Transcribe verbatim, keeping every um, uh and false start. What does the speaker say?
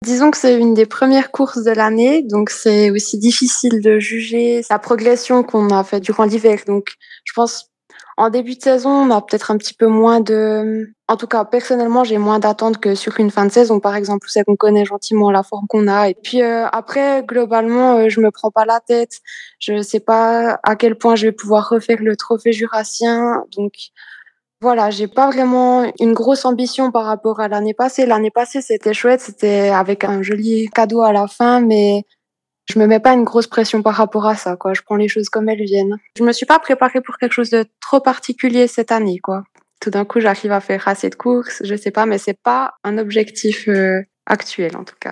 Disons que c'est une des premières courses de l'année, donc c'est aussi difficile de juger sa progression qu'on a fait durant l'hiver. Donc je pense, en début de saison, on a peut-être un petit peu moins de en tout cas, personnellement, j'ai moins d'attentes que sur une fin de saison, par exemple, où c'est qu'on connaît gentiment la forme qu'on a et puis, heu, après globalement, heu, je me prends pas la tête. Je sais pas à quel point je vais pouvoir refaire le trophée jurassien, donc voilà, j'ai pas vraiment une grosse ambition par rapport à l'année passée. L'année passée, c'était chouette, c'était avec un joli cadeau à la fin, mais je me mets pas une grosse pression par rapport à ça, quoi. Je prends les choses comme elles viennent. Je me suis pas préparée pour quelque chose de trop particulier cette année, quoi. Tout d'un coup, j'arrive à faire assez de courses, je sais pas, mais c'est pas un objectif, heu, actuel en tout cas.